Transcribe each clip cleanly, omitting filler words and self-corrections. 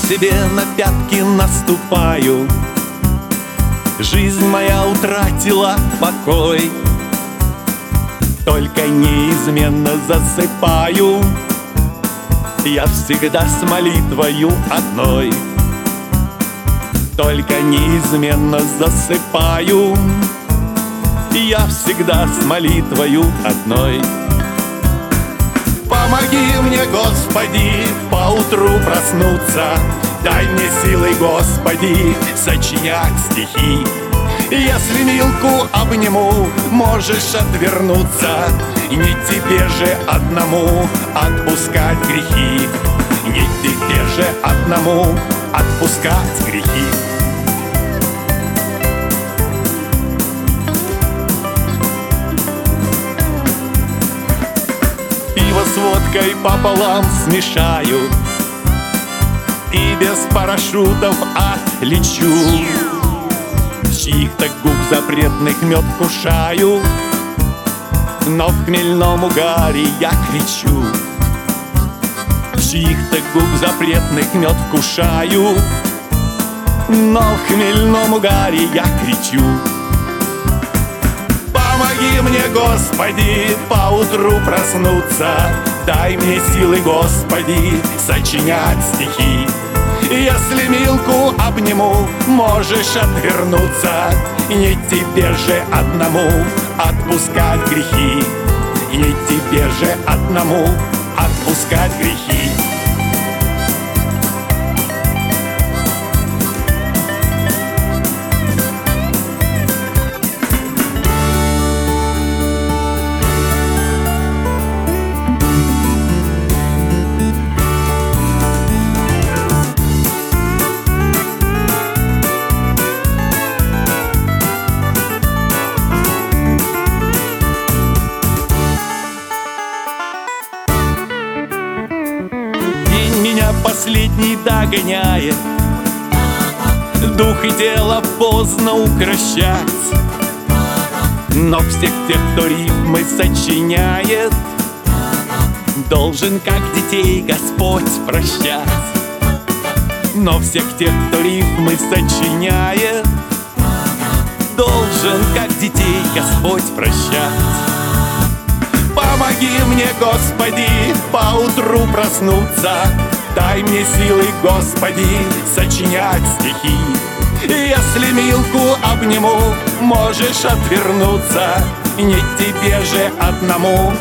себе на пятки наступаю. Жизнь моя утратила покой, только неизменно засыпаю я всегда с молитвою одной. Только неизменно засыпаю я всегда с молитвою одной. Помоги мне, Господи, поутру проснуться, дай мне силы, Господи, сочинять стихи. Если Милку обниму, можешь отвернуться, не тебе же одному отпускать грехи, не тебе же одному отпускать грехи. Пиво с водкой пополам смешаю и без парашютов отлечу. С чьих-то губ запретных мед кушаю, но в хмельном угаре я кричу. С чьих-то губ запретных мед вкушаю, но в хмельном угаре я кричу. Помоги мне, Господи, поутру проснуться, дай мне силы, Господи, сочинять стихи. Если Милку обниму, можешь отвернуться, не тебе же одному отпускать грехи, не тебе же одному отпускать грехи. Последний догоняет, дух и тело поздно укращать. Но всех тех, кто рифмы сочиняет, должен, как детей, Господь прощать. Но всех тех, кто рифмы сочиняет, должен, как детей, Господь прощать. Помоги мне, Господи, поутру проснуться, дай мне силы, Господи, сочинять стихи. Если Милку обниму, можешь отвернуться, не тебе же одному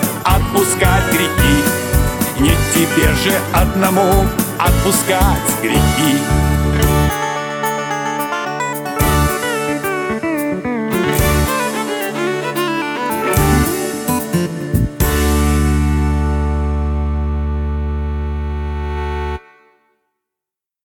отпускать грехи, не тебе же одному отпускать грехи.